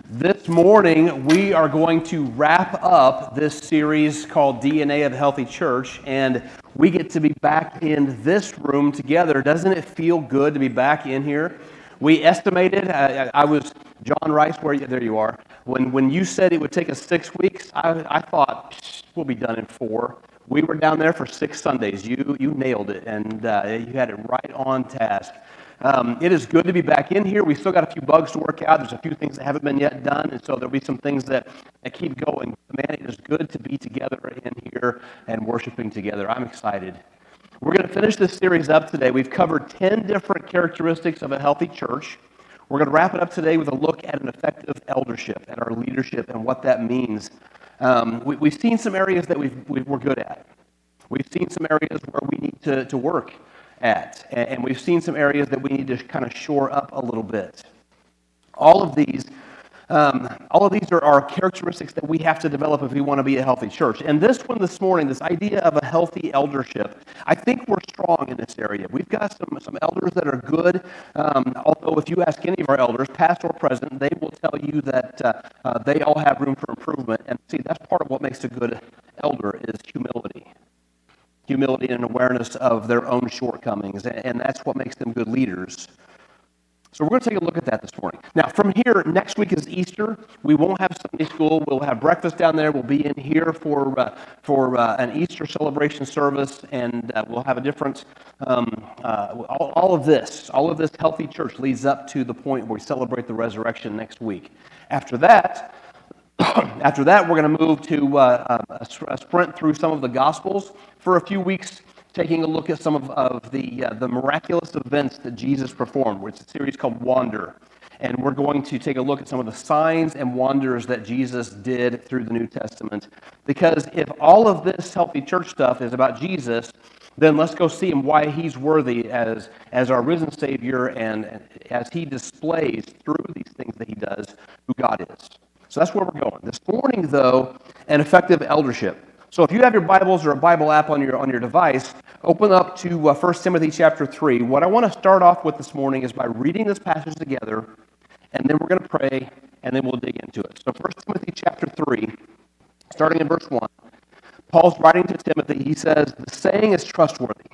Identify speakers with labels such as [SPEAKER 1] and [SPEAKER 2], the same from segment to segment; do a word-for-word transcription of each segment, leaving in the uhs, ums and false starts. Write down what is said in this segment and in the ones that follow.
[SPEAKER 1] This morning, we are going to wrap up this series called D N A of a Healthy Church, and we get to be back in this room together. Doesn't it feel good to be back in here? We estimated, I, I was, John Rice, where you, there you are. When when you said it would take us six weeks, I, I thought, we'll be done in four. We were down there for six Sundays. You, you nailed it, and uh, you had it right on task. Um, it is good to be back in here. We still got a few bugs to work out. There's a few things that haven't been yet done, and so there'll be some things that, that keep going. Man, it is good to be together in here and worshiping together. I'm excited. We're going to finish this series up today. We've covered ten different characteristics of a healthy church. We're going to wrap it up today with a look at an effective eldership and our leadership and what that means. Um, we, we've seen some areas that we've, we, we're good at. We've seen some areas where we need to, to work at, and we've seen some areas that we need to kind of shore up a little bit. All of these, um, all of these are, are characteristics that we have to develop if we want to be a healthy church. And this one this morning, this idea of a healthy eldership, I think we're strong in this area. We've got some, some elders that are good, um, although if you ask any of our elders, past or present, they will tell you that uh, uh, they all have room for improvement. And see, that's part of what makes a good elder is humility. Humility and awareness of their own shortcomings, and that's what makes them good leaders. So we're going to take a look at that this morning. Now, from here, next week is Easter. We won't have Sunday school. We'll have breakfast down there. We'll be in here for uh, for uh, an Easter celebration service, and uh, we'll have a different, um, uh, all, all of this, all of this healthy church leads up to the point where we celebrate the resurrection next week. After that, After that, we're going to move to uh, a, a sprint through some of the Gospels for a few weeks, taking a look at some of, of the uh, the miraculous events that Jesus performed. It's a series called Wander, and we're going to take a look at some of the signs and wonders that Jesus did through the New Testament. Because if all of this healthy church stuff is about Jesus, then let's go see him why he's worthy as, as our risen Savior and as he displays through these things that he does who God is. So that's where we're going. This morning, though, an effective eldership. So if you have your Bibles or a Bible app on your on your device, open up to uh, First Timothy chapter three. What I want to start off with this morning is by reading this passage together, and then we're going to pray, and then we'll dig into it. So First Timothy chapter three, starting in verse one, Paul's writing to Timothy. He says, "The saying is trustworthy.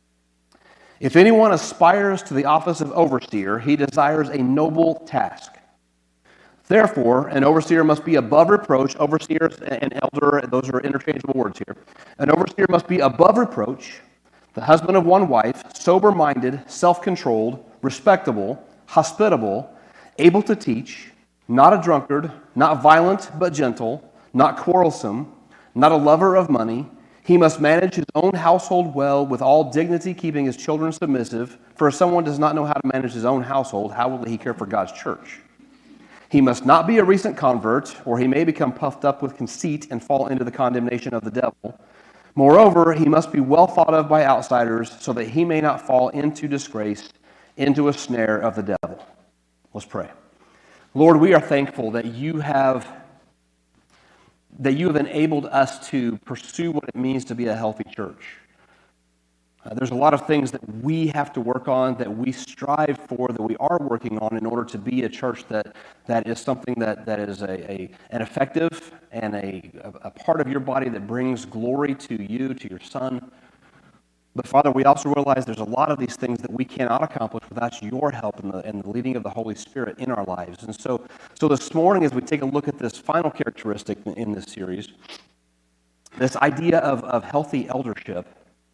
[SPEAKER 1] If anyone aspires to the office of overseer, he desires a noble task. Therefore, an overseer must be above reproach." Overseer and elder, those are interchangeable words here. "An overseer must be above reproach, the husband of one wife, sober-minded, self-controlled, respectable, hospitable, able to teach, not a drunkard, not violent but gentle, not quarrelsome, not a lover of money. He must manage his own household well, with all dignity, keeping his children submissive. For if someone does not know how to manage his own household, how will he care for God's church? He must not be a recent convert, or he may become puffed up with conceit and fall into the condemnation of the devil. Moreover, he must be well thought of by outsiders, so that he may not fall into disgrace, into a snare of the devil." Let's pray. Lord, we are thankful that you have that you have enabled us to pursue what it means to be a healthy church. Uh, there's a lot of things that we have to work on, that we strive for, that we are working on in order to be a church that, that is something that, that is a, a an effective and a, a part of your body that brings glory to you, to your Son. But Father, we also realize there's a lot of these things that we cannot accomplish without your help and the, and the leading of the Holy Spirit in our lives. And so, so this morning, as we take a look at this final characteristic in this series, this idea of, of healthy eldership,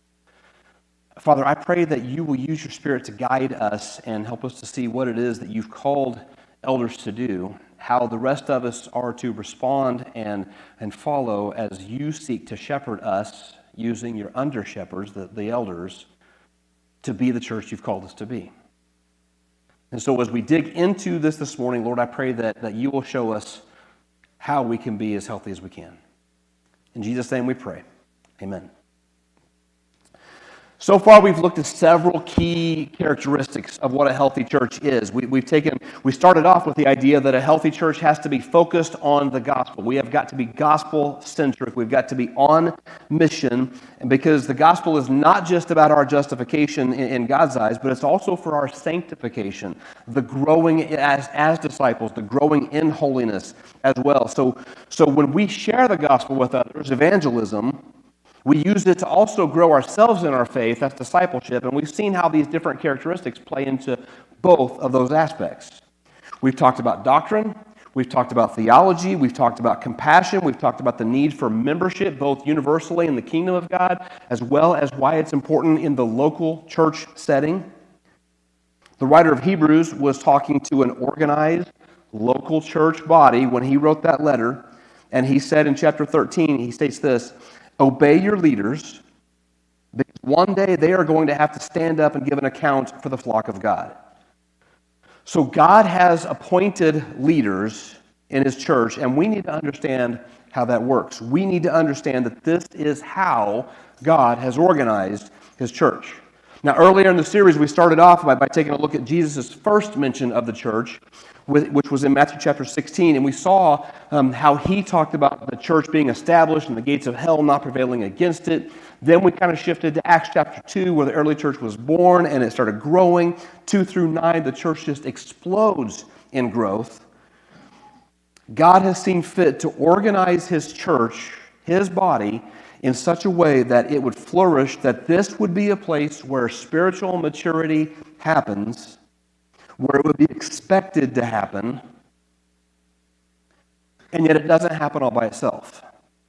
[SPEAKER 1] Father, I pray that you will use your Spirit to guide us and help us to see what it is that you've called elders to do, how the rest of us are to respond and, and follow as you seek to shepherd us using your under-shepherds, the, the elders, to be the church you've called us to be. And so as we dig into this this morning, Lord, I pray that, that you will show us how we can be as healthy as we can. In Jesus' name we pray. Amen. So far, we've looked at several key characteristics of what a healthy church is. We, we've taken, we started off with the idea that a healthy church has to be focused on the gospel. We have got to be gospel-centric. We've got to be on mission, and because the gospel is not just about our justification in, in God's eyes, but it's also for our sanctification, the growing as, as disciples, the growing in holiness as well. So, so when we share the gospel with others, evangelism, we use it to also grow ourselves in our faith, that's discipleship, and we've seen how these different characteristics play into both of those aspects. We've talked about doctrine, we've talked about theology, we've talked about compassion, we've talked about the need for membership, both universally in the kingdom of God, as well as why it's important in the local church setting. The writer of Hebrews was talking to an organized local church body when he wrote that letter, and he said in chapter thirteen, he states this, "Obey your leaders, because one day they are going to have to stand up and give an account for the flock of God." So God has appointed leaders in His church, and we need to understand how that works. We need to understand that this is how God has organized His church. Now, earlier in the series, we started off by, by taking a look at Jesus' first mention of the church, which was in Matthew chapter sixteen, and we saw um, how he talked about the church being established and the gates of hell not prevailing against it. Then we kind of shifted to Acts chapter two, where the early church was born and it started growing. two through nine, the church just explodes in growth. God has seen fit to organize His church, His body, in such a way that it would flourish, that this would be a place where spiritual maturity happens, where it would be expected to happen, and yet it doesn't happen all by itself.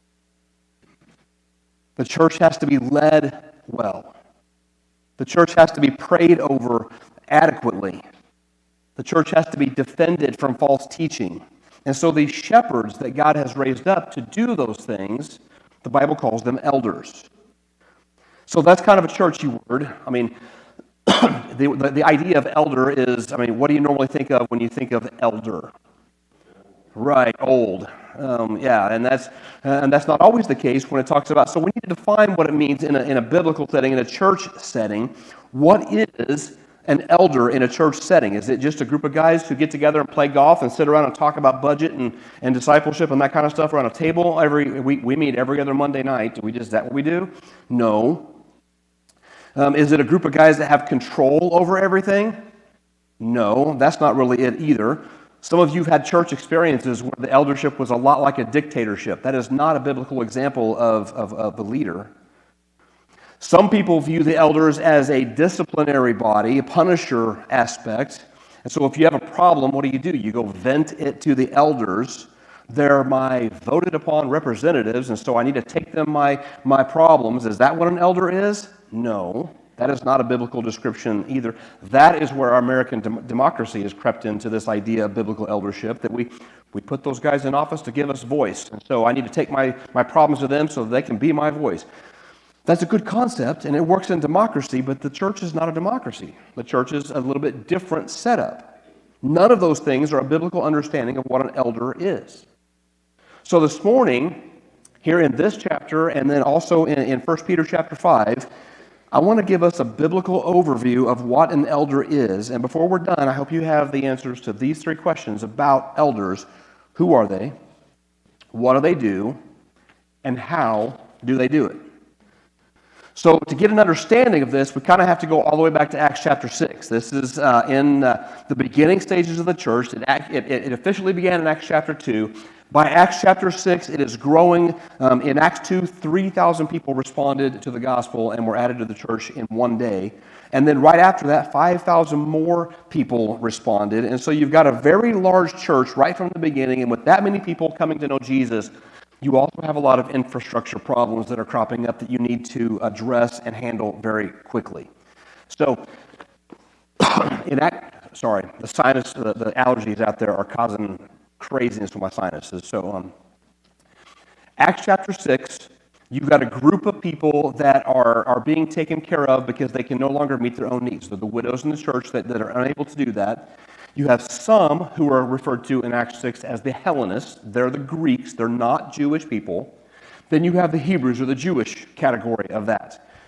[SPEAKER 1] The church has to be led well. The church has to be prayed over adequately. The church has to be defended from false teaching. And so these shepherds that God has raised up to do those things, the Bible calls them elders. So that's kind of a churchy word. I mean, the, the, the idea of elder is, I mean, what do you normally think of when you think of elder? Right, old. Um, yeah, and that's and that's not always the case when it talks about, so we need to define what it means in a, in a biblical setting, in a church setting. What is an elder in a church setting? Is it just a group of guys who get together and play golf and sit around and talk about budget and, and discipleship and that kind of stuff around a table? Every we, we meet every other Monday night. Do we just, is that what we do? No. Um, is it a group of guys that have control over everything? No, that's not really it either. Some of you have had church experiences where the eldership was a lot like a dictatorship. That is not a biblical example of, of, of the leader. Some people view the elders as a disciplinary body, a punisher aspect. And so if you have a problem, what do you do? You go vent it to the elders. They're my voted upon representatives, and so I need to take them my, my problems. Is that what an elder is? No. That is not a biblical description either. That is where our American dem- democracy has crept into this idea of biblical eldership, that we, we put those guys in office to give us voice. And so I need to take my, my problems to them so that they can be my voice. That's a good concept, and it works in democracy, but the church is not a democracy. The church is a little bit different setup. None of those things are a biblical understanding of what an elder is. So this morning, here in this chapter, and then also in, in First Peter chapter five, I want to give us a biblical overview of what an elder is. And before we're done, I hope you have the answers to these three questions about elders. Who are they? What do they do? And how do they do it? So to get an understanding of this, we kind of have to go all the way back to Acts chapter six. This is uh, in uh, the beginning stages of the church. It, it, it officially began in Acts chapter two. By Acts chapter six, it is growing. Um, in Acts two, three thousand people responded to the gospel and were added to the church in one day. And then right after that, five thousand more people responded. And so you've got a very large church right from the beginning. And with that many people coming to know Jesus, you also have a lot of infrastructure problems that are cropping up that you need to address and handle very quickly. So, in Act, sorry, the sinus, the, the allergies out there are causing craziness with my sinuses. So, um, Acts chapter six, you've got a group of people that are, are being taken care of because they can no longer meet their own needs. So the widows in the church that, that are unable to do that. You have some who are referred to in Acts six as the Hellenists. They're the Greeks. They're not Jewish people. Then you have the Hebrews, or the Jewish category of that.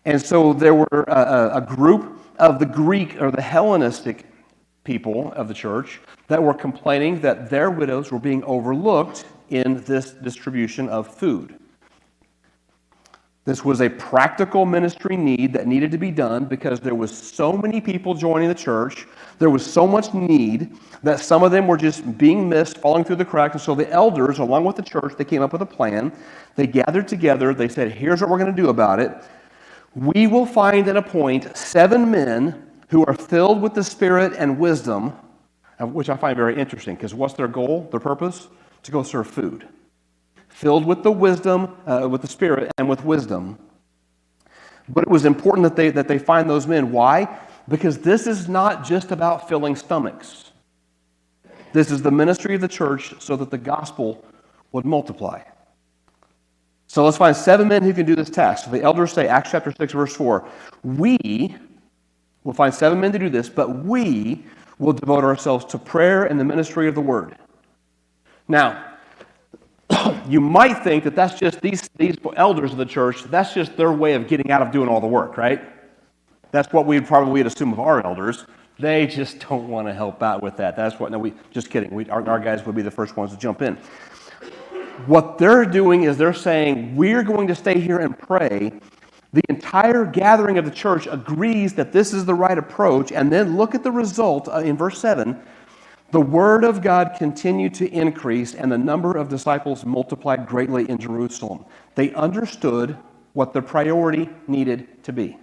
[SPEAKER 1] And so there were a, a group of the Greek or the Hellenistic people of the church that were complaining that their widows were being overlooked in this distribution of food. This was a practical ministry need that needed to be done because there was so many people joining the church. There was so much need that some of them were just being missed, falling through the cracks. And so the elders, along with the church, they came up with a plan. They gathered together. They said, here's what we're going to do about it. We will find and appoint seven men who are filled with the Spirit and wisdom, which I find very interesting because what's their goal, their purpose? To go serve food. Filled with the wisdom, uh, with the Spirit and with wisdom. But it was important that they that they find those men. Why? Because this is not just about filling stomachs. This is the ministry of the church so that the gospel would multiply. So let's find seven men who can do this task. So the elders say, Acts chapter six, verse four, we will find seven men to do this, but we will devote ourselves to prayer and the ministry of the word. Now, you might think that that's just these, these elders of the church, that's just their way of getting out of doing all the work, right? That's what we'd probably assume of our elders. They just don't want to help out with that. That's what, no, we, just kidding. We, our, our guys would be the first ones to jump in. What they're doing is they're saying, we're going to stay here and pray. The entire gathering of the church agrees that this is the right approach, and then look at the result uh, in verse seven. The word of God continued to increase, and the number of disciples multiplied greatly in Jerusalem. They understood what the priority needed to be.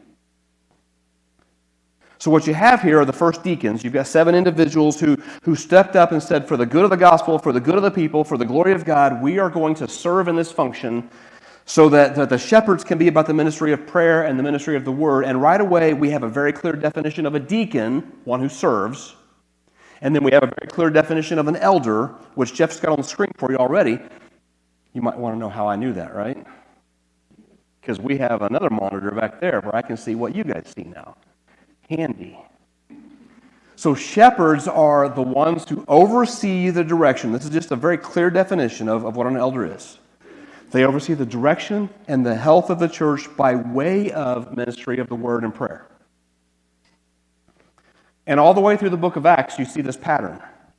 [SPEAKER 1] So what you have here are the first deacons. You've got seven individuals who, who stepped up and said, for the good of the gospel, for the good of the people, for the glory of God, we are going to serve in this function so that, that the shepherds can be about the ministry of prayer and the ministry of the word. And right away, we have a very clear definition of a deacon, one who serves. And then we have a very clear definition of an elder, which Jeff's got on the screen for you already. You might want to know how I knew that, right? Because we have another monitor back there where I can see what you guys see now. Handy. So shepherds are the ones who oversee the direction. This is just a very clear definition of, of what an elder is. They oversee the direction and the health of the church by way of ministry of the word and prayer. And all the way through the book of Acts, you see this pattern.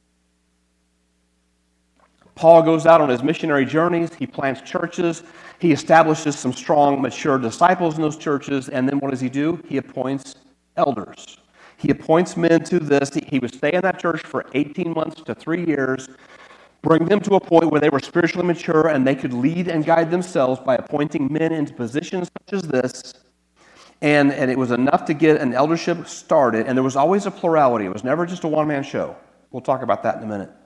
[SPEAKER 1] Paul goes out on his missionary journeys. He plants churches. He establishes some strong, mature disciples in those churches. And then what does he do? He appoints elders. He appoints men to this. He would stay in that church for eighteen months to three years, bring them to a point where they were spiritually mature and they could lead and guide themselves by appointing men into positions such as this. And, and it was enough to get an eldership started, and there was always a plurality. It was never just a one-man show. We'll talk about that in a minute.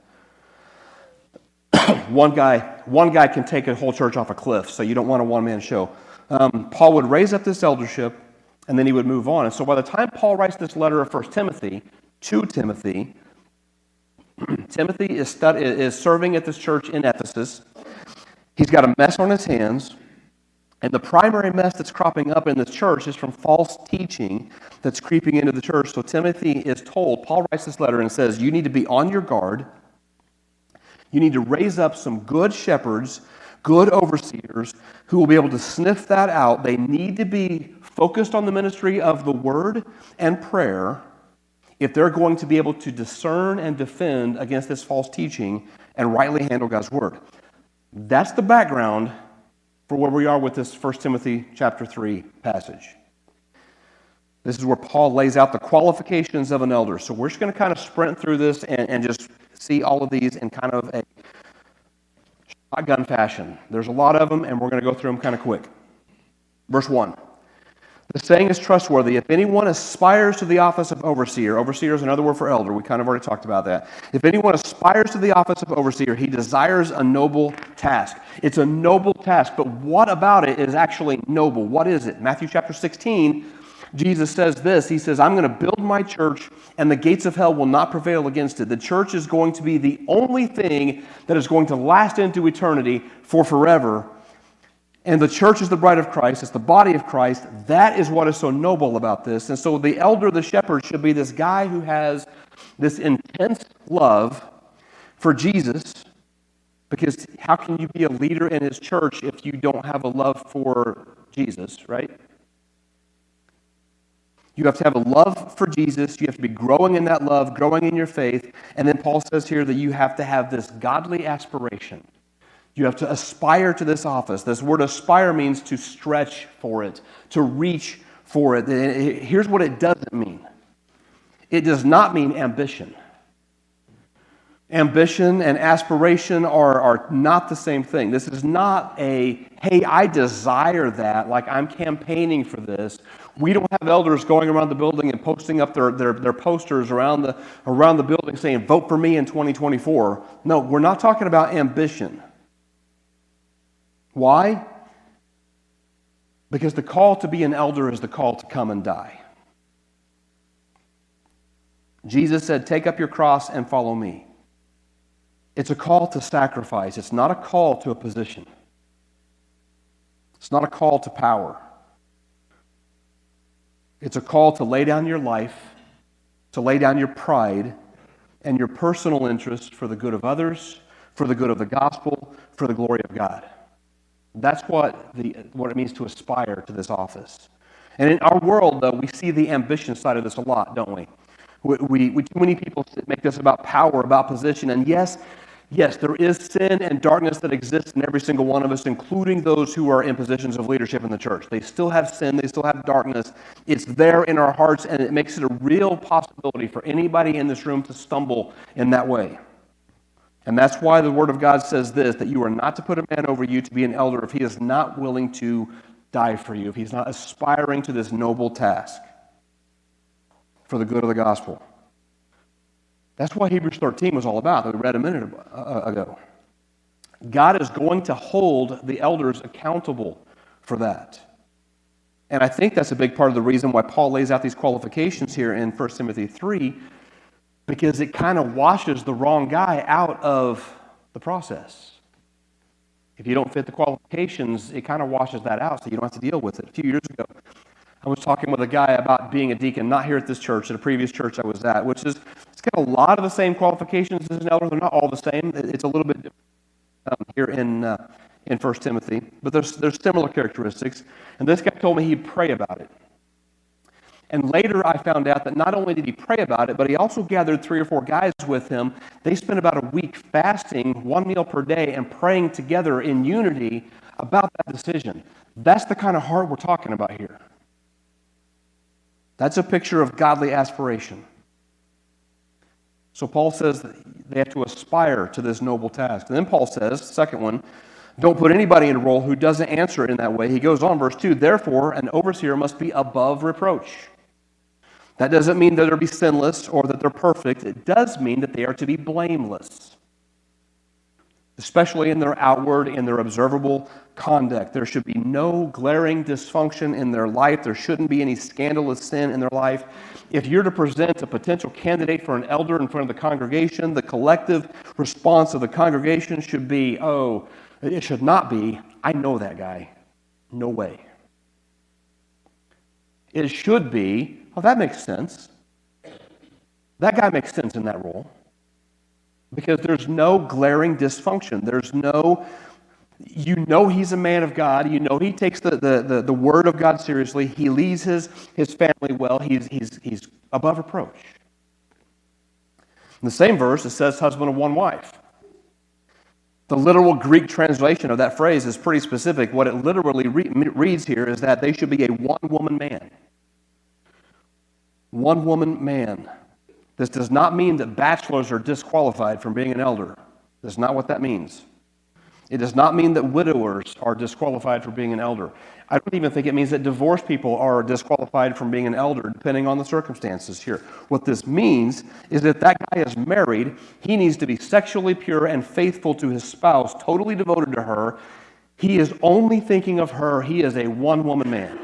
[SPEAKER 1] one guy one guy can take a whole church off a cliff, so you don't want a one-man show. Um, Paul would raise up this eldership, and then he would move on. And so by the time Paul writes this letter of First Timothy to Timothy, Timothy is, stud- is serving at this church in Ephesus. He's got a mess on his hands. And the primary mess that's cropping up in this church is from false teaching that's creeping into the church. So Timothy is told, Paul writes this letter and says, you need to be on your guard. You need to raise up some good shepherds, good overseers, who will be able to sniff that out. They need to be focused on the ministry of the word and prayer if they're going to be able to discern and defend against this false teaching and rightly handle God's word. That's the background for where we are with this First Timothy chapter three passage. This is where Paul lays out the qualifications of an elder. So we're just going to kind of sprint through this and, and just see all of these in kind of a shotgun fashion. There's a lot of them, and we're going to go through them kind of quick. Verse one. The saying is trustworthy. If anyone aspires to the office of overseer, overseer is another word for elder. We kind of already talked about that. If anyone aspires to the office of overseer, he desires a noble task. It's a noble task, but what about it is actually noble? What is it? Matthew chapter sixteen, Jesus says this. He says, I'm going to build my church, and the gates of hell will not prevail against it. The church is going to be the only thing that is going to last into eternity for forever. And the church is the bride of Christ. It's the body of Christ. That is what is so noble about this. And so the elder, the shepherd, should be this guy who has this intense love for Jesus. Because how can you be a leader in his church if you don't have a love for Jesus, right? You have to have a love for Jesus. You have to be growing in that love, growing in your faith. And then Paul says here that you have to have this godly aspiration. You have to aspire to this office. This word aspire means to stretch for it, to reach for it. Here's what it doesn't mean. It does not mean ambition. Ambition and aspiration are, are not the same thing. This is not a, hey, I desire that, like I'm campaigning for this. We don't have elders going around the building and posting up their, their, their posters around the, around the building saying, vote for me in twenty twenty-four. No, we're not talking about ambition. Why? Because the call to be an elder is the call to come and die. Jesus said, take up your cross and follow me. It's a call to sacrifice. It's not a call to a position. It's not a call to power. It's a call to lay down your life, to lay down your pride and your personal interest for the good of others, for the good of the gospel, for the glory of God. That's what the what it means to aspire to this office. And in our world, though, we see the ambition side of this a lot, don't we? We, we, we too many people make this about power, about position. And yes, yes, there is sin and darkness that exists in every single one of us, including those who are in positions of leadership in the church. They still have sin. They still have darkness. It's there in our hearts, and it makes it a real possibility for anybody in this room to stumble in that way. And that's why the Word of God says this, that you are not to put a man over you to be an elder if he is not willing to die for you, if he's not aspiring to this noble task for the good of the gospel. That's what Hebrews thirteen was all about, that we read a minute ago. God is going to hold the elders accountable for that. And I think that's a big part of the reason why Paul lays out these qualifications here in First Timothy three, because it kind of washes the wrong guy out of the process. If you don't fit the qualifications, it kind of washes that out so you don't have to deal with it. A few years ago, I was talking with a guy about being a deacon, not here at this church, at a previous church I was at, which is, it's got a lot of the same qualifications as an elder. They're not all the same. It's a little bit different um, here in uh, in First Timothy, but there's, there's similar characteristics. And this guy told me he'd pray about it. And later I found out that not only did he pray about it, but he also gathered three or four guys with him. They spent about a week fasting, one meal per day, and praying together in unity about that decision. That's the kind of heart we're talking about here. That's a picture of godly aspiration. So Paul says that they have to aspire to this noble task. And then Paul says, second one, don't put anybody in a role who doesn't answer it in that way. He goes on, verse two, therefore, an overseer must be above reproach. That doesn't mean that they'll be sinless or that they're perfect. It does mean that they are to be blameless, especially in their outward and their observable conduct. There should be no glaring dysfunction in their life. There shouldn't be any scandalous sin in their life. If you're to present a potential candidate for an elder in front of the congregation, the collective response of the congregation should be, oh, it should not be, I know that guy. No way. It should be, oh, that makes sense. That guy makes sense in that role. Because there's no glaring dysfunction. There's no, you know he's a man of God. You know he takes the, the, the, the word of God seriously. He leads his, his family well. He's, he's, he's above reproach. In the same verse, it says husband of one wife. The literal Greek translation of that phrase is pretty specific. What it literally re- reads here is that they should be a one-woman man. One-woman man. This does not mean that bachelors are disqualified from being an elder. That's not what that means. It does not mean that widowers are disqualified from being an elder. I don't even think it means that divorced people are disqualified from being an elder, depending on the circumstances here. What this means is that if that guy is married, he needs to be sexually pure and faithful to his spouse, totally devoted to her. He is only thinking of her. He is a one-woman man.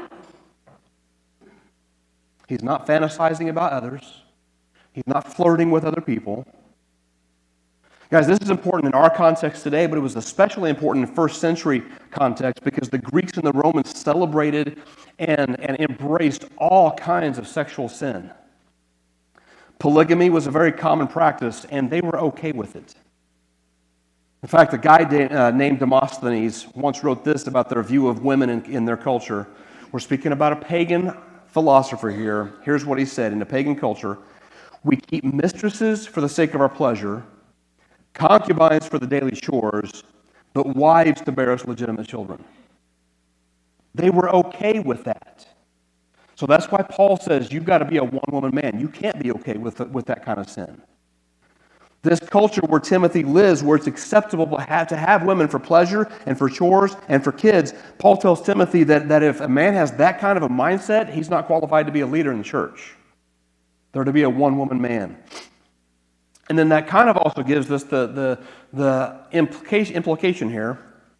[SPEAKER 1] He's not fantasizing about others. He's not flirting with other people. Guys, this is important in our context today, but it was especially important in first century context because the Greeks and the Romans celebrated and, and embraced all kinds of sexual sin. Polygamy was a very common practice, and they were okay with it. In fact, a guy de- uh, named Demosthenes once wrote this about their view of women in, in their culture. We're speaking about a pagan philosopher here. Here's what he said: in the pagan culture, we keep mistresses for the sake of our pleasure, concubines for the daily chores, but wives to bear us legitimate children. They were okay with that. So that's why Paul says you've got to be a one-woman man. You can't be okay with, with that kind of sin. This culture where Timothy lives, where it's acceptable to have, to have women for pleasure and for chores and for kids, Paul tells Timothy that, that if a man has that kind of a mindset, he's not qualified to be a leader in the church. They're to be a one-woman man. And then that kind of also gives us the, the, the implication, implication here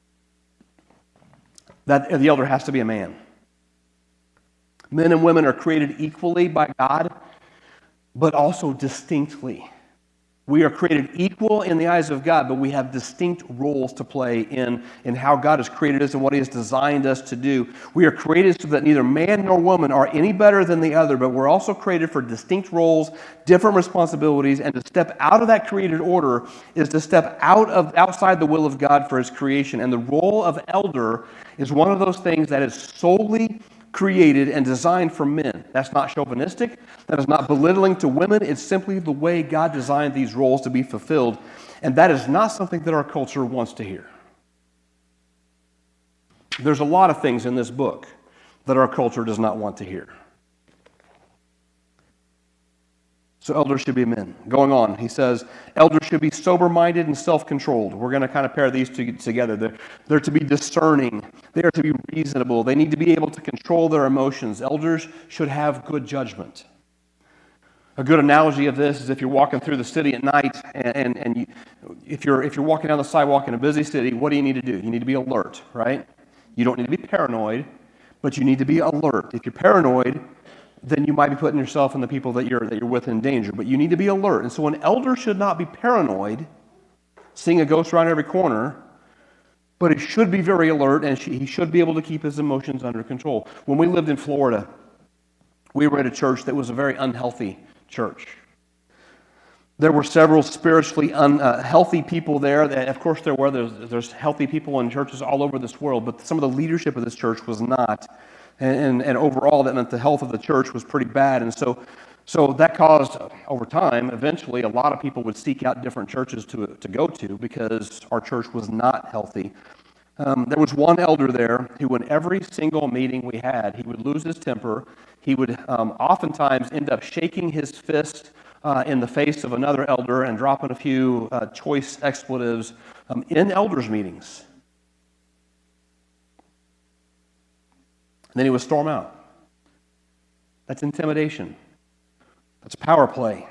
[SPEAKER 1] that the elder has to be a man. Men and women are created equally by God, but also distinctly. We are created equal in the eyes of God, but we have distinct roles to play in, in how God has created us and what He has designed us to do. We are created so that neither man nor woman are any better than the other, but we're also created for distinct roles, different responsibilities, and to step out of that created order is to step out of outside the will of God for His creation. And the role of elder is one of those things that is solely created and designed for men. That's not chauvinistic. That is not belittling to women. It's simply the way God designed these roles to be fulfilled. And that is not something that our culture wants to hear. There's a lot of things in this book that our culture does not want to hear. So elders should be men. Going on, he says, elders should be sober-minded and self-controlled. We're going to kind of pair these two together. They're, they're to be discerning. They are to be reasonable. They need to be able to control their emotions. Elders should have good judgment. A good analogy of this is if you're walking through the city at night, and, and, and you, if you're if you're walking down the sidewalk in a busy city, what do you need to do? You need to be alert, right? You don't need to be paranoid, but you need to be alert. If you're paranoid, then you might be putting yourself and the people that you're that you're with in danger. But you need to be alert. And so an elder should not be paranoid, seeing a ghost around every corner, but he should be very alert, and he should be able to keep his emotions under control. When we lived in Florida, we were at a church that was a very unhealthy church. There were several spiritually unhealthy people there. That, of course, there were. There's, there's healthy people in churches all over this world, but some of the leadership of this church was not. And, and, and overall, that meant the health of the church was pretty bad. And so, so that caused, over time, eventually, a lot of people would seek out different churches to, to go to because our church was not healthy. Um, there was one elder there who, in every single meeting we had, he would lose his temper. He would um, oftentimes end up shaking his fist uh, in the face of another elder and dropping a few uh, choice expletives um, in elders' meetings. And then he would storm out. That's intimidation. That's power play.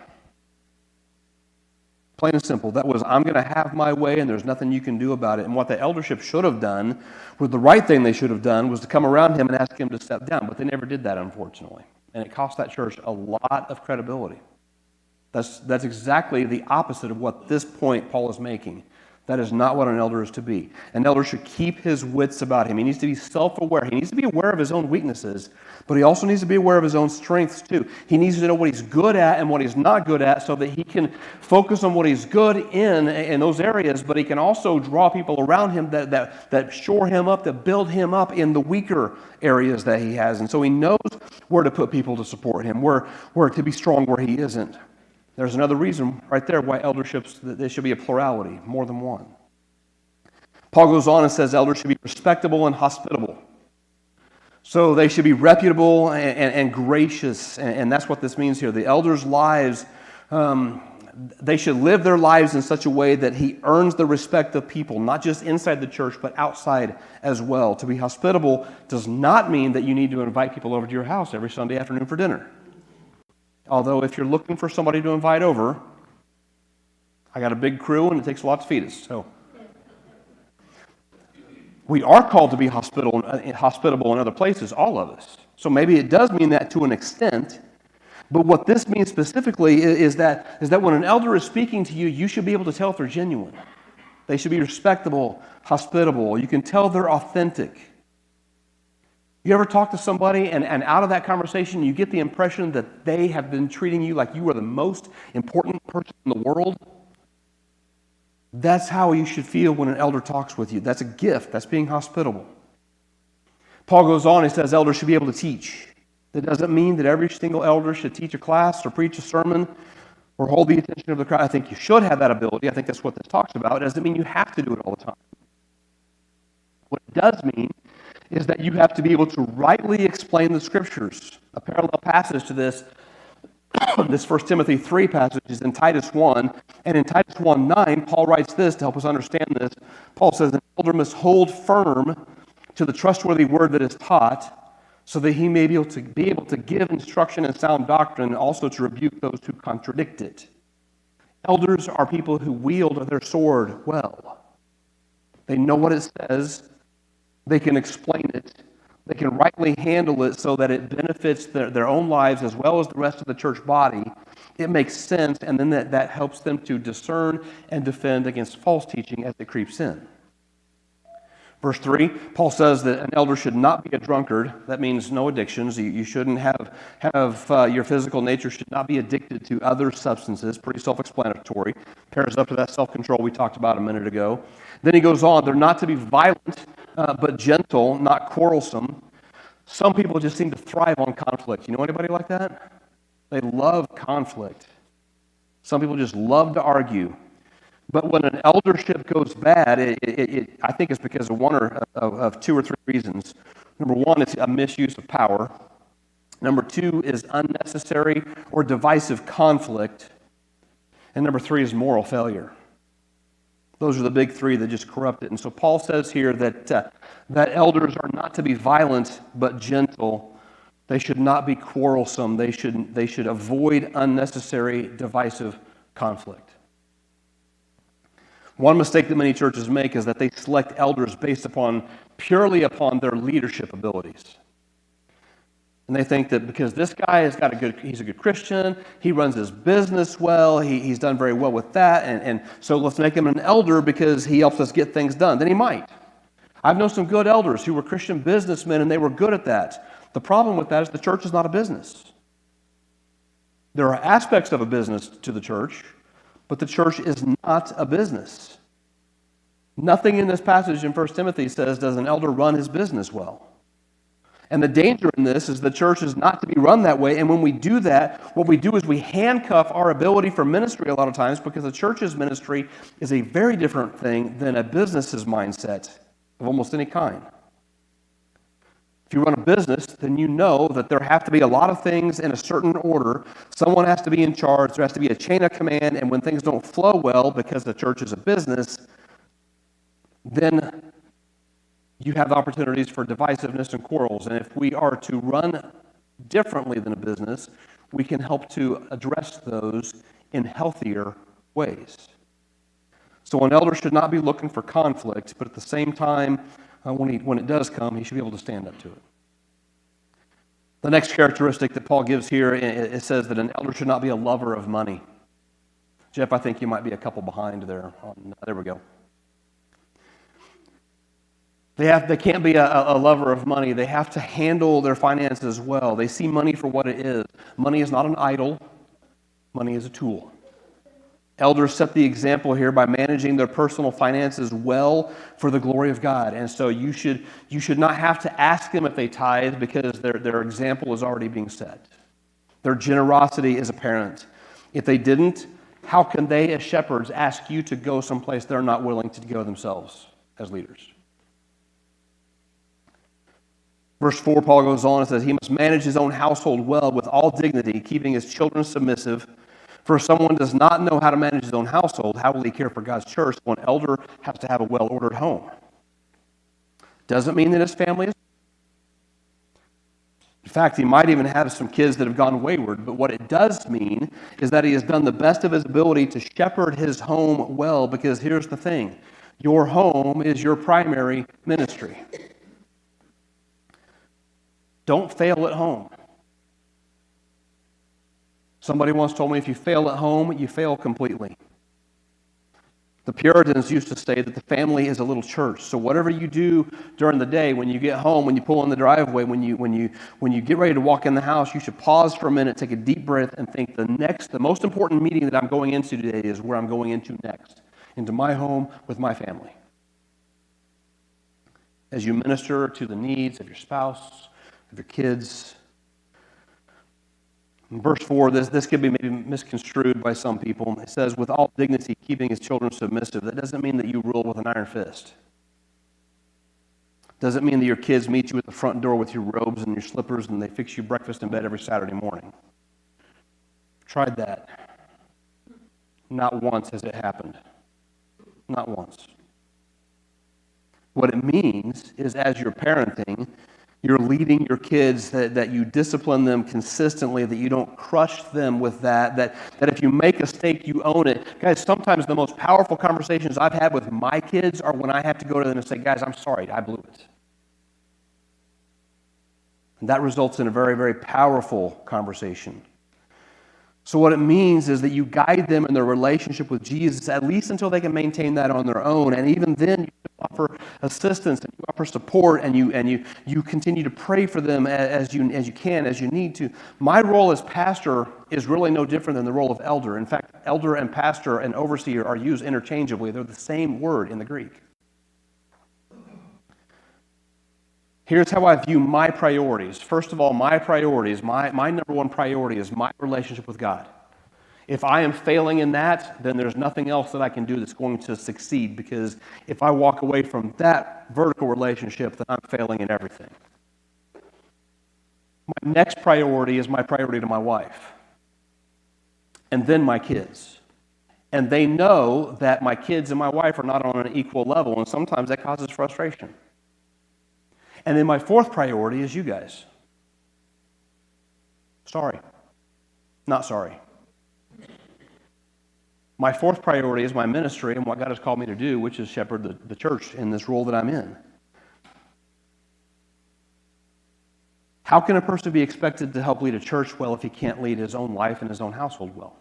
[SPEAKER 1] Plain and simple. That was, I'm going to have my way and there's nothing you can do about it. And what the eldership should have done, was the right thing they should have done, was to come around him and ask him to step down. But they never did that, unfortunately. And it cost that church a lot of credibility. That's, that's exactly the opposite of what this point Paul is making. That is not what an elder is to be. An elder should keep his wits about him. He needs to be self-aware. He needs to be aware of his own weaknesses, but he also needs to be aware of his own strengths too. He needs to know what he's good at and what he's not good at so that he can focus on what he's good in in those areas, but he can also draw people around him that, that, that shore him up, that build him up in the weaker areas that he has. And so he knows where to put people to support him, where, where to be strong where he isn't. There's another reason right there why elderships, there should be a plurality, more than one. Paul goes on and says elders should be respectable and hospitable. So they should be reputable and, and, and gracious, and, and that's what this means here. The elders' lives, um, they should live their lives in such a way that he earns the respect of people, not just inside the church, but outside as well. To be hospitable does not mean that you need to invite people over to your house every Sunday afternoon for dinner. Although if you're looking for somebody to invite over, I got a big crew and it takes a lot to feed us. So we are called to be hospitable, hospitable in other places, all of us. So maybe it does mean that to an extent. But what this means specifically is that, is that when an elder is speaking to you, you should be able to tell if they're genuine. They should be respectable, hospitable. You can tell they're authentic. You ever talk to somebody and, and out of that conversation you get the impression that they have been treating you like you are the most important person in the world? That's how you should feel when an elder talks with you. That's a gift. That's being hospitable. Paul goes on, he says elders should be able to teach. That doesn't mean that every single elder should teach a class or preach a sermon or hold the attention of the crowd. I think you should have that ability. I think that's what this talks about. It doesn't mean you have to do it all the time. What it does mean is that you have to be able to rightly explain the Scriptures. A parallel passage to this, this First Timothy three passage is in Titus one. And in Titus one nine, Paul writes this to help us understand this. Paul says, an elder must hold firm to the trustworthy word that is taught, so that he may be able to be able to give instruction and sound doctrine, and also to rebuke those who contradict it. Elders are people who wield their sword well. They know what it says. They can explain it. They can rightly handle it so that it benefits their, their own lives as well as the rest of the church body. It makes sense, and then that, that helps them to discern and defend against false teaching as it creeps in. Verse three, Paul says that an elder should not be a drunkard. That means no addictions. You, you shouldn't have, have uh, your physical nature should not be addicted to other substances. Pretty self-explanatory. Pairs up to that self-control we talked about a minute ago. Then he goes on, they're not to be violent, uh, but gentle, not quarrelsome. Some people just seem to thrive on conflict. You know anybody like that? They love conflict. Some people just love to argue. But when an eldership goes bad, it, it, it, I think it's because of one or of, of two or three reasons. Number one, it's a misuse of power. Number two is unnecessary or divisive conflict. And number three is moral failure. Those are the big three that just corrupt it. And so Paul says here that, uh, that elders are not to be violent but gentle. They should not be quarrelsome. They should, they should avoid unnecessary divisive conflict. One mistake that many churches make is that they select elders based upon purely upon their leadership abilities. And they think that because this guy has got a good, he's a good Christian, he runs his business well, he, he's done very well with that, and, and so let's make him an elder because he helps us get things done. Then he might. I've known some good elders who were Christian businessmen and they were good at that. The problem with that is the church is not a business. There are aspects of a business to the church, but the church is not a business. Nothing in this passage in First Timothy says, does an elder run his business well? And the danger in this is the church is not to be run that way. And when we do that, what we do is we handcuff our ability for ministry a lot of times, because the church's ministry is a very different thing than a business's mindset of almost any kind. If you run a business, then you know that there have to be a lot of things in a certain order. Someone has to be in charge. There has to be a chain of command. And when things don't flow well because the church is a business, then you have opportunities for divisiveness and quarrels. And if we are to run differently than a business, we can help to address those in healthier ways. So an elder should not be looking for conflict, but at the same time, uh, when, he, when it does come, he should be able to stand up to it. The next characteristic that Paul gives here, it, it says that an elder should not be a lover of money. Jeff, I think you might be a couple behind there. On, there we go. They have. They can't be a, a lover of money. They have to handle their finances well. They see money for what it is. Money is not an idol. Money is a tool. Elders set the example here by managing their personal finances well for the glory of God. And so you should you should not have to ask them if they tithe, because their, their example is already being set. Their generosity is apparent. If they didn't, how can they as shepherds ask you to go someplace they're not willing to go themselves as leaders? Verse four, Paul goes on and says, he must manage his own household well with all dignity, keeping his children submissive. For if someone does not know how to manage his own household, how will he care for God's church? So an elder has to have a well-ordered home. Doesn't mean that his family is. In fact, he might even have some kids that have gone wayward, but what it does mean is that he has done the best of his ability to shepherd his home well, because here's the thing. Your home is your primary ministry. Don't fail at home. Somebody once told me if you fail at home, you fail completely. The Puritans used to say that the family is a little church. So whatever you do during the day, when you get home, when you pull in the driveway, when you when you when you get ready to walk in the house, you should pause for a minute, take a deep breath, and think the next, the most important meeting that I'm going into today is where I'm going into next, into my home with my family. As you minister to the needs of your spouse, of your kids, In verse four, this, this could be maybe misconstrued by some people. It says, with all dignity, keeping his children submissive. That doesn't mean that you rule with an iron fist. Doesn't mean that your kids meet you at the front door with your robes and your slippers and they fix you breakfast in bed every Saturday morning. Tried that. Not once has it happened. Not once. What it means is as you're parenting, you're leading your kids, that, that you discipline them consistently, that you don't crush them with that, that, that if you make a mistake, you own it. Guys, sometimes the most powerful conversations I've had with my kids are when I have to go to them and say, guys, I'm sorry, I blew it. And that results in a very, very powerful conversation. So what it means is that you guide them in their relationship with Jesus, at least until they can maintain that on their own. And even then, you offer assistance and you offer support, and you and you you continue to pray for them as you as you can, as you need to. My role as pastor is really no different than the role of elder. In fact, elder and pastor and overseer are used interchangeably. They're the same word in the Greek. Here's how I view my priorities. First of all, my priorities, my, my number one priority is my relationship with God. If I am failing in that, then there's nothing else that I can do that's going to succeed, because if I walk away from that vertical relationship, then I'm failing in everything. My next priority is my priority to my wife, and then my kids. And they know that my kids and my wife are not on an equal level, and sometimes that causes frustration. And then my fourth priority is you guys. Sorry. Not sorry. My fourth priority is my ministry and what God has called me to do, which is shepherd the, the church in this role that I'm in. How can a person be expected to help lead a church well if he can't lead his own life and his own household well?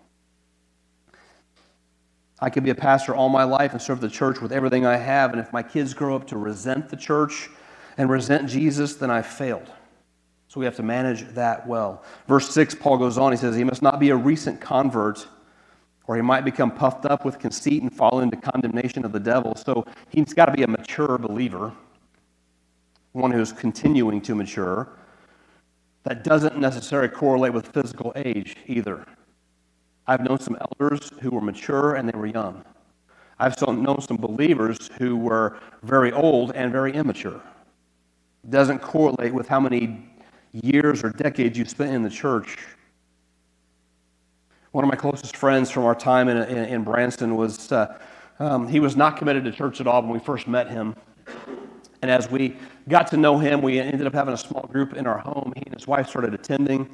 [SPEAKER 1] I could be a pastor all my life and serve the church with everything I have, and if my kids grow up to resent the church and resent Jesus, then I've failed. So we have to manage that well. Verse six, Paul goes on, he says, he must not be a recent convert, or he might become puffed up with conceit and fall into condemnation of the devil. So he's got to be a mature believer, one who's continuing to mature. That doesn't necessarily correlate with physical age either. I've known some elders who were mature and they were young. I've known some believers who were very old and very immature. Doesn't correlate with how many years or decades you spent in the church. One of my closest friends from our time in, in, in Branson was, uh, um, he was not committed to church at all when we first met him. And as we got to know him, we ended up having a small group in our home. He and his wife started attending.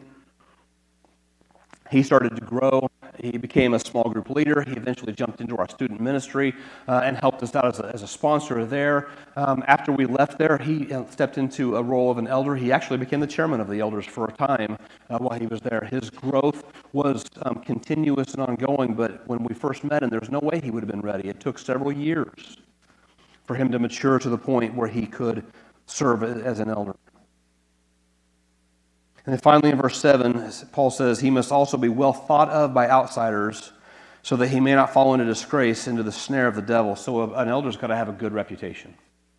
[SPEAKER 1] He started to grow. He became a small group leader. He eventually jumped into our student ministry uh, and helped us out as a, as a sponsor there. Um, after we left there, he stepped into a role of an elder. He actually became the chairman of the elders for a time uh, while he was there. His growth was um, continuous and ongoing, but when we first met him, there was no way he would have been ready. It took several years for him to mature to the point where he could serve as an elder. And then finally in verse seven, Paul says, he must also be well thought of by outsiders so that he may not fall into disgrace, into the snare of the devil. So an elder's got to have a good reputation.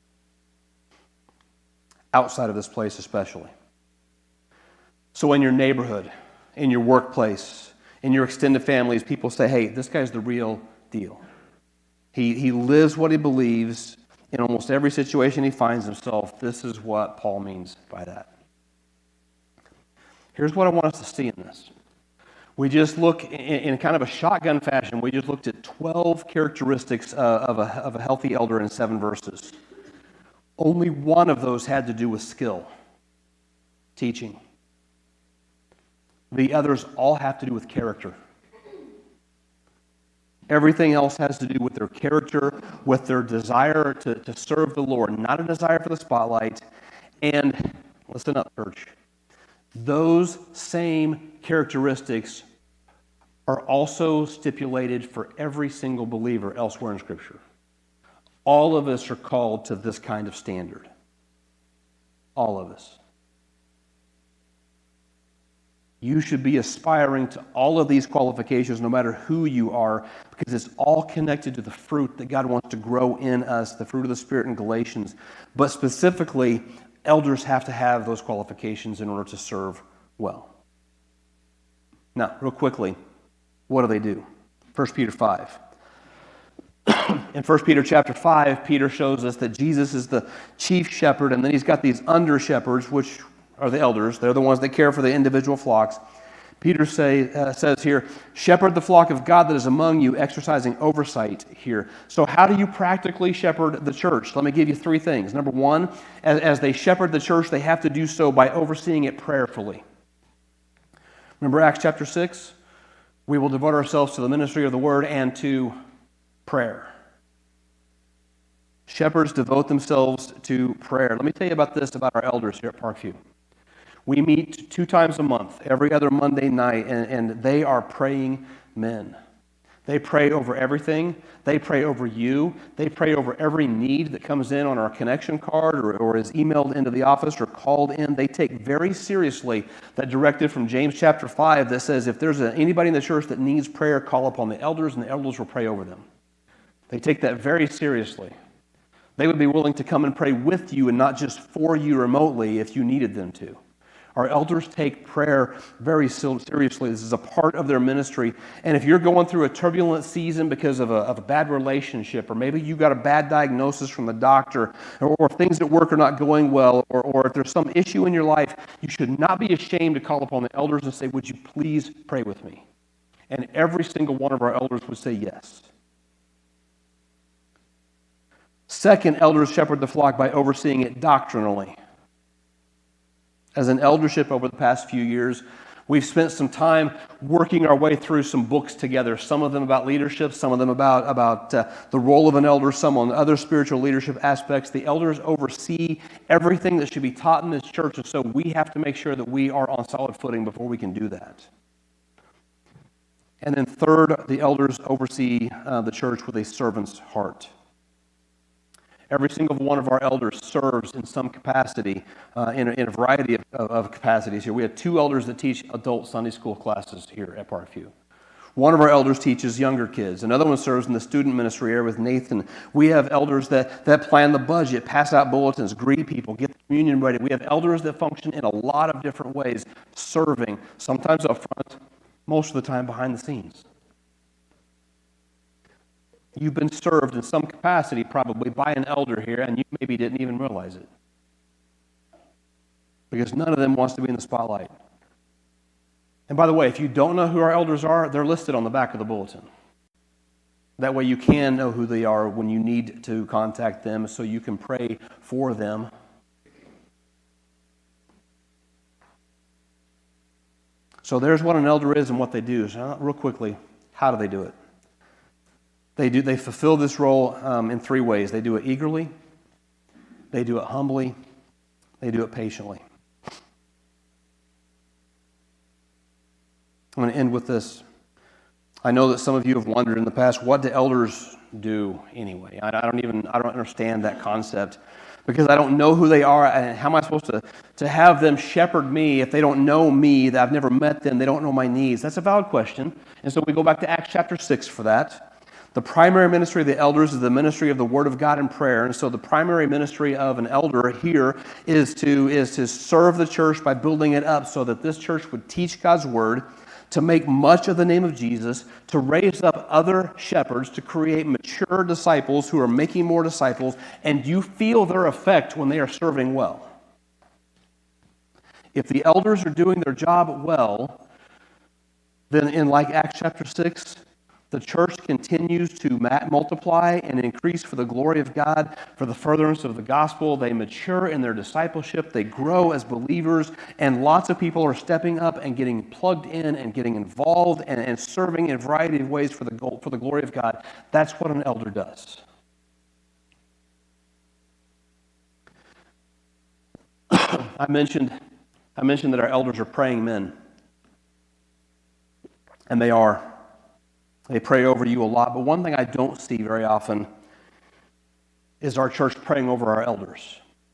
[SPEAKER 1] Outside of this place especially. So in your neighborhood, in your workplace, in your extended families, people say, hey, this guy's the real deal. He, he lives what he believes in almost every situation he finds himself. This is what Paul means by that. Here's what I want us to see in this. We just look in, in kind of a shotgun fashion, we just looked at twelve characteristics uh, of, a, of a healthy elder in seven verses. Only one of those had to do with skill, teaching. The others all have to do with character. Everything else has to do with their character, with their desire to, to serve the Lord, not a desire for the spotlight. And listen up, church. Those same characteristics are also stipulated for every single believer elsewhere in Scripture. All of us are called to this kind of standard. All of us. You should be aspiring to all of these qualifications no matter who you are, because it's all connected to the fruit that God wants to grow in us, the fruit of the Spirit in Galatians. But specifically, elders have to have those qualifications in order to serve well. Now, real quickly, what do they do? First Peter five. In First Peter chapter five, Peter shows us that Jesus is the chief shepherd, and then he's got these under-shepherds, which are the elders. They're the ones that care for the individual flocks. Peter say, uh, says here, shepherd the flock of God that is among you, exercising oversight here. So how do you practically shepherd the church? Let me give you three things. Number one, as, as they shepherd the church, they have to do so by overseeing it prayerfully. Remember Acts chapter six? We will devote ourselves to the ministry of the word and to prayer. Shepherds devote themselves to prayer. Let me tell you about this about our elders here at Parkview. We meet two times a month, every other Monday night, and, and they are praying men. They pray over everything. They pray over you. They pray over every need that comes in on our connection card or, or is emailed into the office or called in. They take very seriously that directive from James chapter five that says if there's a, anybody in the church that needs prayer, call upon the elders, and the elders will pray over them. They take that very seriously. They would be willing to come and pray with you and not just for you remotely if you needed them to. Our elders take prayer very seriously. This is a part of their ministry. And if you're going through a turbulent season because of a, of a bad relationship, or maybe you got a bad diagnosis from the doctor, or, or things at work are not going well, or, or if there's some issue in your life, you should not be ashamed to call upon the elders and say, would you please pray with me? And every single one of our elders would say yes. Second, elders shepherd the flock by overseeing it doctrinally. As an eldership over the past few years, we've spent some time working our way through some books together, some of them about leadership, some of them about, about uh, the role of an elder, some on other spiritual leadership aspects. The elders oversee everything that should be taught in this church, and so we have to make sure that we are on solid footing before we can do that. And then third, the elders oversee uh, the church with a servant's heart. Every single one of our elders serves in some capacity, uh, in, a, in a variety of, of, of capacities here. We have two elders that teach adult Sunday school classes here at Parkview. One of our elders teaches younger kids. Another one serves in the student ministry area with Nathan. We have elders that, that plan the budget, pass out bulletins, greet people, get the communion ready. We have elders that function in a lot of different ways, serving, sometimes up front, most of the time behind the scenes. You've been served in some capacity probably by an elder here, and you maybe didn't even realize it. Because none of them wants to be in the spotlight. And by the way, if you don't know who our elders are, they're listed on the back of the bulletin. That way you can know who they are when you need to contact them so you can pray for them. So there's what an elder is and what they do. So real quickly, how do they do it? They do. They fulfill this role um, in three ways. They do it eagerly, they do it humbly, they do it patiently. I'm going to end with this. I know that some of you have wondered in the past, what do elders do anyway? I, I don't even, I don't understand that concept because I don't know who they are, and how am I supposed to, to have them shepherd me if they don't know me, that I've never met them, they don't know my needs? That's a valid question. And so we go back to Acts chapter six for that. The primary ministry of the elders is the ministry of the Word of God and prayer. And so the primary ministry of an elder here is to, is to serve the church by building it up so that this church would teach God's Word, to make much of the name of Jesus, to raise up other shepherds, to create mature disciples who are making more disciples, and you feel their effect when they are serving well. If the elders are doing their job well, then in like Acts chapter six, the church continues to multiply and increase for the glory of God, for the furtherance of the gospel. They mature in their discipleship. They grow as believers, and lots of people are stepping up and getting plugged in and getting involved and, and serving in a variety of ways for the goal, for the glory of God. That's what an elder does. I mentioned, I mentioned that our elders are praying men, and they are. They pray over you a lot, but one thing I don't see very often is our church praying over our elders.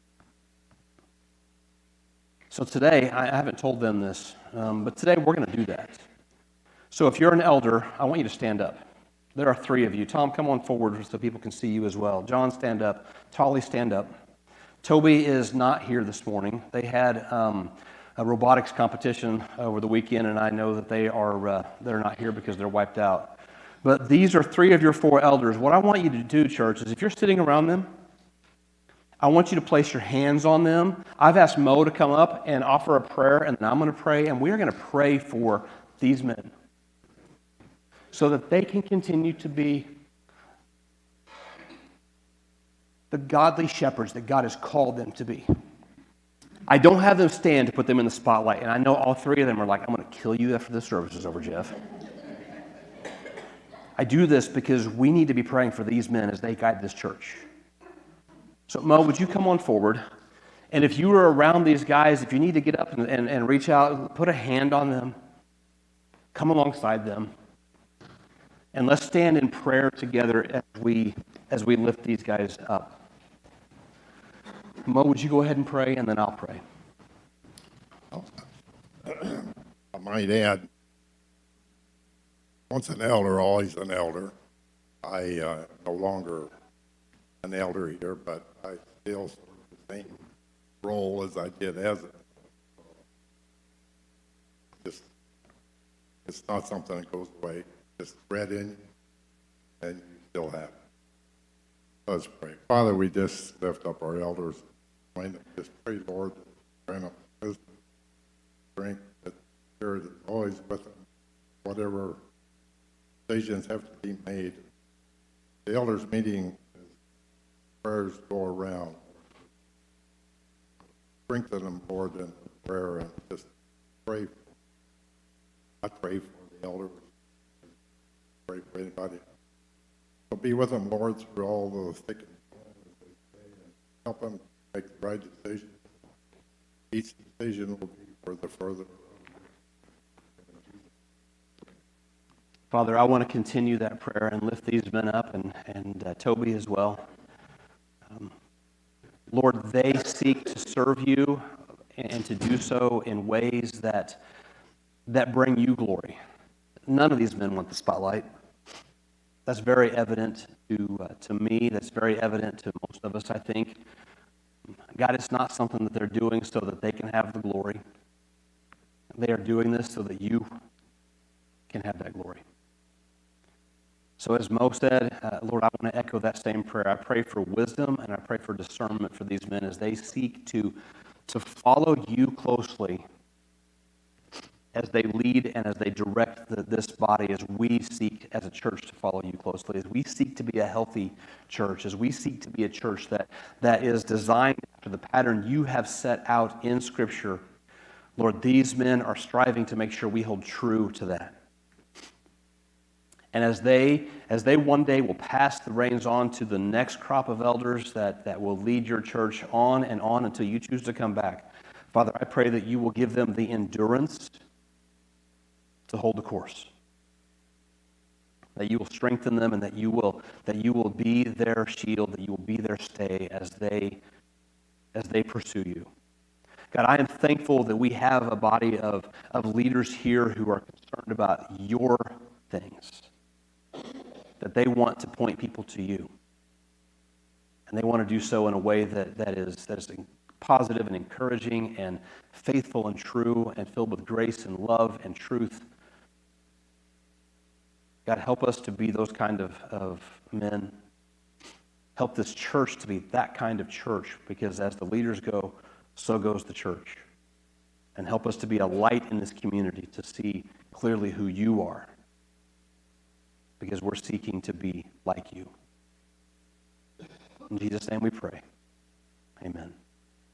[SPEAKER 1] So today, I haven't told them this, um, but today we're going to do that. So if you're an elder, I want you to stand up. There are three of you. Tom, come on forward so people can see you as well. John, stand up. Tolly, stand up. Toby is not here this morning. They had um, a robotics competition over the weekend, and I know that they are uh, they're not here because they're wiped out. But these are three of your four elders. What I want you to do, church, is if you're sitting around them, I want you to place your hands on them. I've asked Mo to come up and offer a prayer, and then I'm going to pray, and we're going to pray for these men so that they can continue to be the godly shepherds that God has called them to be. I don't have them stand to put them in the spotlight, and I know all three of them are like, I'm going to kill you after this service is over, Jeff. I do this because we need to be praying for these men as they guide this church. So, Mo, would you come on forward? And if you were around these guys, if you need to get up and, and, and reach out, put a hand on them, come alongside them, and let's stand in prayer together as we as we lift these guys up. Mo, would you go ahead and pray, and then I'll pray.
[SPEAKER 2] I might add, once an elder, always an elder. I uh, no longer an elder here, but I still serve the same role as I did as it. Just, it's not something that goes away. Just bred in you, and you still have it. Let's pray. Father, we just lift up our elders. I just pray, Lord, grant them wisdom, strength, that Spirit is always with them. Whatever decisions have to be made. The elders meeting, prayers go around. Strengthen them, Lord, in prayer, and just pray. I pray for the elders. Pray for anybody. So be with them, Lord, through all the thick and help them make the right decision. Each decision will be for the further.
[SPEAKER 1] Father, I want to continue that prayer and lift these men up, and, and uh, Toby as well. Um, Lord, they seek to serve you and to do so in ways that, that bring you glory. None of these men want the spotlight. That's very evident to uh, to me. That's very evident to most of us, I think. God, it's not something that they're doing so that they can have the glory. They are doing this so that you can have that glory. So as Mo said, uh, Lord, I want to echo that same prayer. I pray for wisdom and I pray for discernment for these men as they seek to, to follow you closely, as they lead and as they direct the, this body, as we seek as a church to follow you closely, as we seek to be a healthy church, as we seek to be a church that, that is designed after the pattern you have set out in Scripture. Lord, these men are striving to make sure we hold true to that. And as they, as they one day will pass the reins on to the next crop of elders that, that will lead your church on and on until you choose to come back, Father, I pray that you will give them the endurance to hold the course, that you will strengthen them, and that you will that you will be their shield, that you will be their stay as they as they pursue you. God, I am thankful that we have a body of, of leaders here who are concerned about your things, that they want to point people to you, and they want to do so in a way that, that is that is positive and encouraging and faithful and true and filled with grace and love and truth. God, help us to be those kind of, of men. Help this church to be that kind of church, because as the leaders go, so goes the church. And help us to be a light in this community to see clearly who you are, because we're seeking to be like you. In Jesus' name we pray. Amen.